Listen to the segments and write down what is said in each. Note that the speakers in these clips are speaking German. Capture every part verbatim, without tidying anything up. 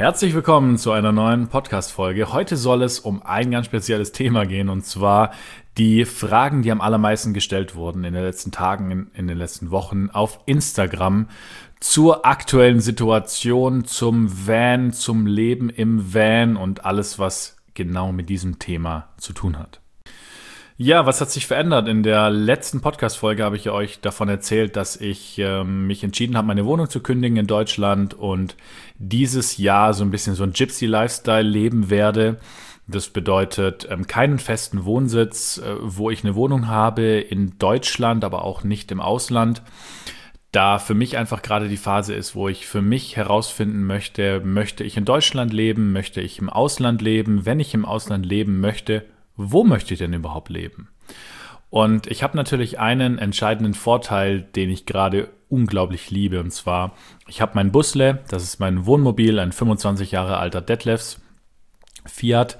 Herzlich willkommen zu einer neuen Podcast-Folge. Heute soll es um ein ganz spezielles Thema gehen, und zwar die Fragen, die am allermeisten gestellt wurden in den letzten Tagen, in, in den letzten Wochen auf Instagram zur aktuellen Situation, zum Van, zum Leben im Van und alles, was genau mit diesem Thema zu tun hat. Ja, was hat sich verändert? In der letzten Podcast-Folge habe ich euch davon erzählt, dass ich äh, mich entschieden habe, meine Wohnung zu kündigen in Deutschland und dieses Jahr so ein bisschen so ein Gypsy-Lifestyle leben werde. Das bedeutet ähm, keinen festen Wohnsitz, äh, wo ich eine Wohnung habe in Deutschland, aber auch nicht im Ausland. Da für mich einfach gerade die Phase ist, wo ich für mich herausfinden möchte, möchte ich in Deutschland leben, möchte ich im Ausland leben? Wenn ich im Ausland leben möchte, wo möchte ich denn überhaupt leben? Und ich habe natürlich einen entscheidenden Vorteil, den ich gerade unglaublich liebe. Und zwar, ich habe mein Busle, das ist mein Wohnmobil, ein fünfundzwanzig Jahre alter Detlefs Fiat,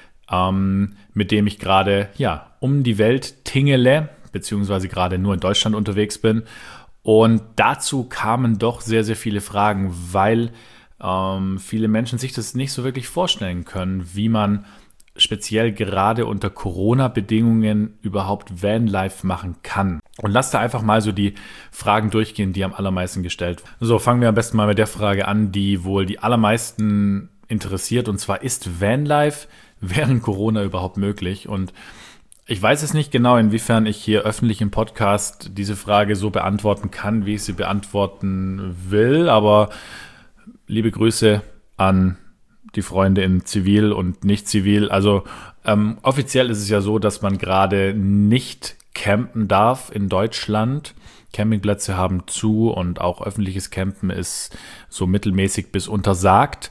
ähm, mit dem ich gerade ja, um die Welt tingele, beziehungsweise gerade nur in Deutschland unterwegs bin. Und dazu kamen doch sehr, sehr viele Fragen, weil ähm, viele Menschen sich das nicht so wirklich vorstellen können, wie man speziell gerade unter Corona-Bedingungen überhaupt Vanlife machen kann. Und lasst da einfach mal so die Fragen durchgehen, die am allermeisten gestellt wurden. So, fangen wir am besten mal mit der Frage an, die wohl die allermeisten interessiert. Und zwar, ist Vanlife während Corona überhaupt möglich? Und ich weiß es nicht genau, inwiefern ich hier öffentlich im Podcast diese Frage so beantworten kann, wie ich sie beantworten will. Aber liebe Grüße an die Freunde in Zivil und nicht Zivil. Also ähm, offiziell ist es ja so, dass man gerade nicht campen darf in Deutschland. Campingplätze haben zu und auch öffentliches Campen ist so mittelmäßig bis untersagt.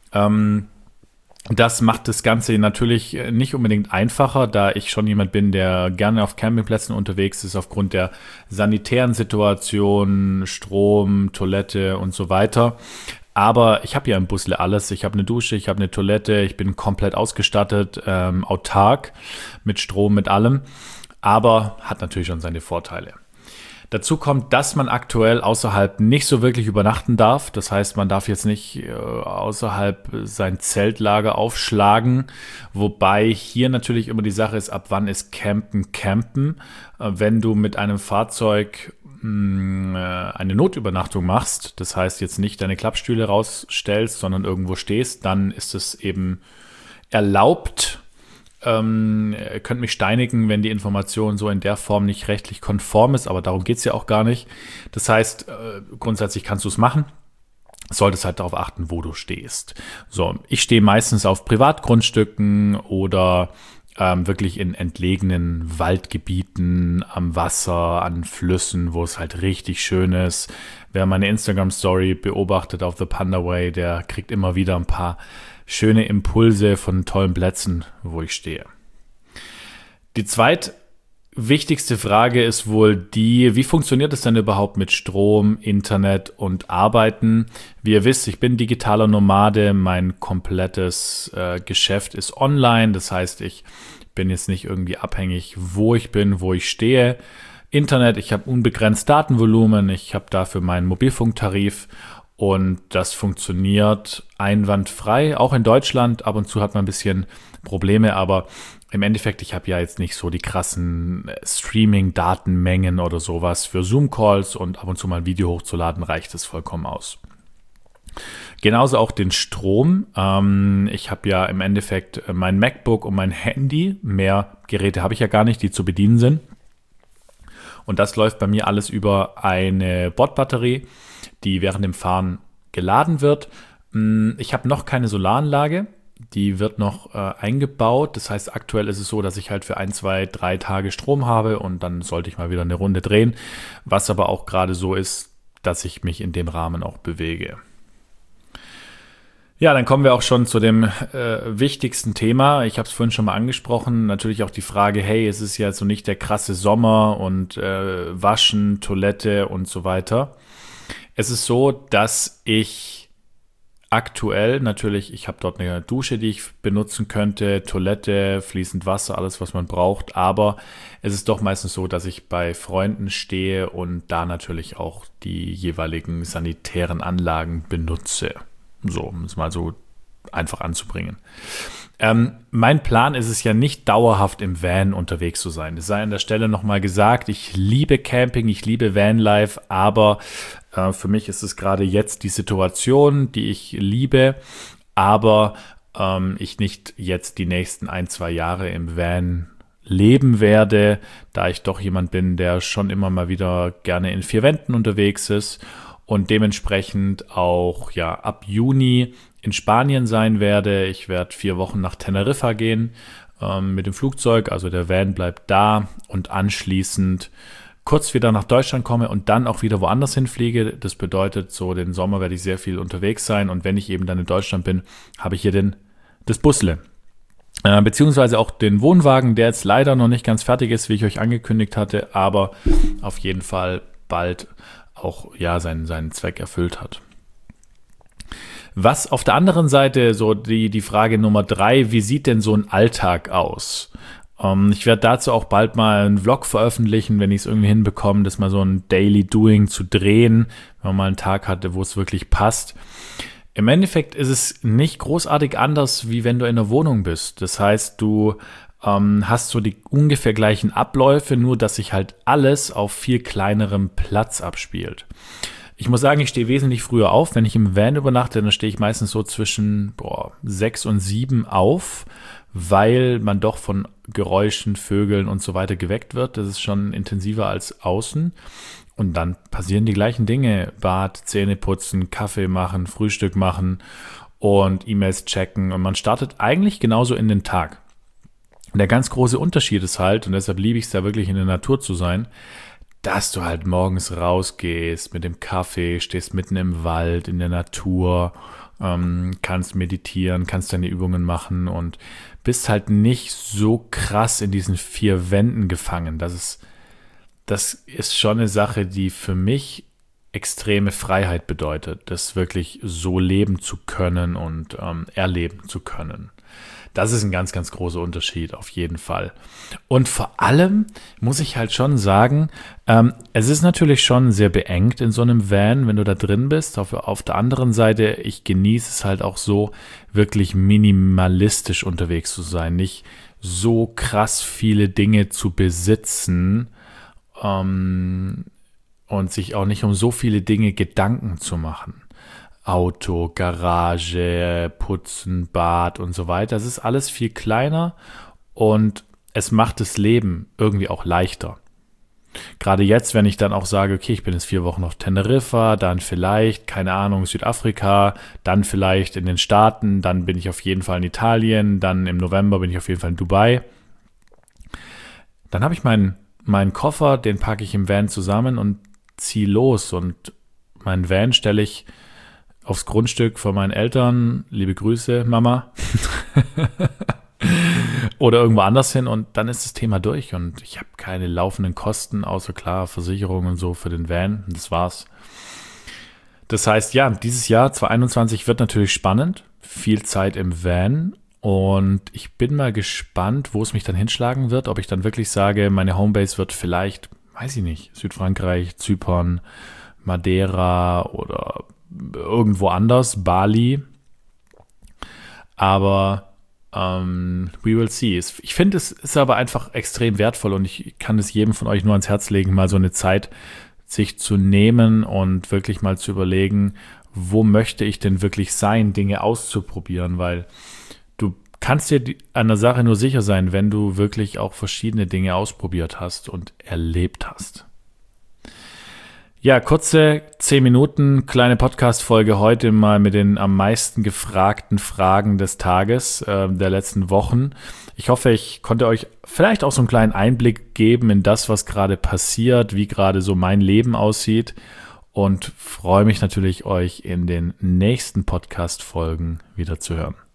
Ähm, das macht das Ganze natürlich nicht unbedingt einfacher, da ich schon jemand bin, der gerne auf Campingplätzen unterwegs ist, aufgrund der sanitären Situation, Strom, Toilette und so weiter. Aber ich habe ja im Busle alles. Ich habe eine Dusche, ich habe eine Toilette, ich bin komplett ausgestattet, ähm, autark, mit Strom, mit allem. Aber hat natürlich schon seine Vorteile. Dazu kommt, dass man aktuell außerhalb nicht so wirklich übernachten darf. Das heißt, man darf jetzt nicht äh, außerhalb sein Zeltlager aufschlagen. Wobei hier natürlich immer die Sache ist, ab wann ist Campen Campen. Äh, wenn du mit einem Fahrzeug eine Notübernachtung machst, das heißt jetzt nicht deine Klappstühle rausstellst, sondern irgendwo stehst, dann ist es eben erlaubt. Ähm, ihr könnt mich steinigen, wenn die Information so in der Form nicht rechtlich konform ist, aber darum geht es ja auch gar nicht. Das heißt, äh, grundsätzlich kannst du es machen, solltest halt darauf achten, wo du stehst. So, ich stehe meistens auf Privatgrundstücken oder Ähm, wirklich in entlegenen Waldgebieten, am Wasser, an Flüssen, wo es halt richtig schön ist. Wer meine Instagram-Story beobachtet auf The Panda Way, der kriegt immer wieder ein paar schöne Impulse von tollen Plätzen, wo ich stehe. Die zweitwichtigste Frage ist wohl die, wie funktioniert es denn überhaupt mit Strom, Internet und Arbeiten? Wie ihr wisst, ich bin digitaler Nomade, mein komplettes äh, Geschäft ist online, das heißt, ich bin jetzt nicht irgendwie abhängig, wo ich bin, wo ich stehe. Internet, ich habe unbegrenzt Datenvolumen, ich habe dafür meinen Mobilfunktarif und das funktioniert einwandfrei, auch in Deutschland. Ab und zu hat man ein bisschen Probleme, aber im Endeffekt, ich habe ja jetzt nicht so die krassen Streaming-Datenmengen oder sowas. Für Zoom-Calls und ab und zu mal ein Video hochzuladen, reicht es vollkommen aus. Genauso auch den Strom. Ähm, ich habe ja im Endeffekt mein MacBook und mein Handy. Mehr Geräte habe ich ja gar nicht, die zu bedienen sind. Und das läuft bei mir alles über eine Bordbatterie, die während dem Fahren geladen wird. Ich habe noch keine Solaranlage. Die wird noch äh, eingebaut. Das heißt, aktuell ist es so, dass ich halt für ein, zwei, drei Tage Strom habe und dann sollte ich mal wieder eine Runde drehen. Was aber auch gerade so ist, dass ich mich in dem Rahmen auch bewege. Ja, dann kommen wir auch schon zu dem äh, wichtigsten Thema. Ich habe es vorhin schon mal angesprochen. Natürlich auch die Frage, hey, es ist ja so nicht der krasse Sommer und äh, Waschen, Toilette und so weiter. Es ist so, dass ich aktuell natürlich, ich habe dort eine Dusche, die ich benutzen könnte, Toilette, fließend Wasser, alles, was man braucht. Aber es ist doch meistens so, dass ich bei Freunden stehe und da natürlich auch die jeweiligen sanitären Anlagen benutze. So, um es mal so einfach anzubringen. Ähm, mein Plan ist es ja nicht, dauerhaft im Van unterwegs zu sein. Es sei an der Stelle nochmal gesagt, ich liebe Camping, ich liebe Vanlife, aber äh, für mich ist es gerade jetzt die Situation, die ich liebe, aber ähm, ich nicht jetzt die nächsten ein, zwei Jahre im Van leben werde, da ich doch jemand bin, der schon immer mal wieder gerne in vier Wänden unterwegs ist und dementsprechend auch ja ab Juni in Spanien sein werde. Ich werde vier Wochen nach Teneriffa gehen ähm, mit dem Flugzeug, also der Van bleibt da und anschließend kurz wieder nach Deutschland komme und dann auch wieder woanders hinfliege. Das bedeutet, so den Sommer werde ich sehr viel unterwegs sein und wenn ich eben dann in Deutschland bin, habe ich hier den, das Busle. Äh, beziehungsweise auch den Wohnwagen, der jetzt leider noch nicht ganz fertig ist, wie ich euch angekündigt hatte, aber auf jeden Fall bald auch ja seinen, seinen Zweck erfüllt hat. Was auf der anderen Seite, so die, die Frage Nummer drei, wie sieht denn so ein Alltag aus? Ähm, ich werde dazu auch bald mal einen Vlog veröffentlichen, wenn ich es irgendwie hinbekomme, das mal so ein Daily Doing zu drehen, wenn man mal einen Tag hatte, wo es wirklich passt. Im Endeffekt ist es nicht großartig anders, wie wenn du in der Wohnung bist. Das heißt, du ähm, hast so die ungefähr gleichen Abläufe, nur dass sich halt alles auf viel kleinerem Platz abspielt. Ich muss sagen, ich stehe wesentlich früher auf. Wenn ich im Van übernachte, dann stehe ich meistens so zwischen boah, sechs und sieben auf, weil man doch von Geräuschen, Vögeln und so weiter geweckt wird. Das ist schon intensiver als außen. Und dann passieren die gleichen Dinge. Bad, Zähne putzen, Kaffee machen, Frühstück machen und E-Mails checken. Und man startet eigentlich genauso in den Tag. Und der ganz große Unterschied ist halt, und deshalb liebe ich es da wirklich in der Natur zu sein, dass du halt morgens rausgehst mit dem Kaffee, stehst mitten im Wald, in der Natur, ähm, kannst meditieren, kannst deine Übungen machen und bist halt nicht so krass in diesen vier Wänden gefangen. Das ist, das ist schon eine Sache, die für mich extreme Freiheit bedeutet, das wirklich so leben zu können und ähm, erleben zu können. Das ist ein ganz, ganz großer Unterschied auf jeden Fall. Und vor allem muss ich halt schon sagen, ähm, es ist natürlich schon sehr beengt in so einem Van, wenn du da drin bist. Auf, auf der anderen Seite, ich genieße es halt auch so, wirklich minimalistisch unterwegs zu sein. Nicht so krass viele Dinge zu besitzen ähm, und sich auch nicht um so viele Dinge Gedanken zu machen. Auto, Garage, Putzen, Bad und so weiter. Es ist alles viel kleiner und es macht das Leben irgendwie auch leichter. Gerade jetzt, wenn ich dann auch sage, okay, ich bin jetzt vier Wochen auf Teneriffa, dann vielleicht, keine Ahnung, Südafrika, dann vielleicht in den Staaten, dann bin ich auf jeden Fall in Italien, dann im November bin ich auf jeden Fall in Dubai. Dann habe ich meinen, meinen Koffer, den packe ich im Van zusammen und ziehe los und meinen Van stelle ich aufs Grundstück von meinen Eltern, liebe Grüße, Mama, oder irgendwo anders hin und dann ist das Thema durch und ich habe keine laufenden Kosten, außer klar Versicherung und so für den Van und das war's. Das heißt, ja, dieses Jahr zwanzig einundzwanzig wird natürlich spannend, viel Zeit im Van und ich bin mal gespannt, wo es mich dann hinschlagen wird, ob ich dann wirklich sage, meine Homebase wird vielleicht, weiß ich nicht, Südfrankreich, Zypern, Madeira oder irgendwo anders, Bali, aber ähm, we will see. Ich finde, es ist aber einfach extrem wertvoll und ich kann es jedem von euch nur ans Herz legen, mal so eine Zeit sich zu nehmen und wirklich mal zu überlegen, wo möchte ich denn wirklich sein, Dinge auszuprobieren, weil du kannst dir an der Sache nur sicher sein, wenn du wirklich auch verschiedene Dinge ausprobiert hast und erlebt hast. Ja, kurze zehn Minuten, kleine Podcast-Folge heute mal mit den am meisten gefragten Fragen des Tages, äh, der letzten Wochen. Ich hoffe, ich konnte euch vielleicht auch so einen kleinen Einblick geben in das, was gerade passiert, wie gerade so mein Leben aussieht und freue mich natürlich, euch in den nächsten Podcast-Folgen wieder zu hören.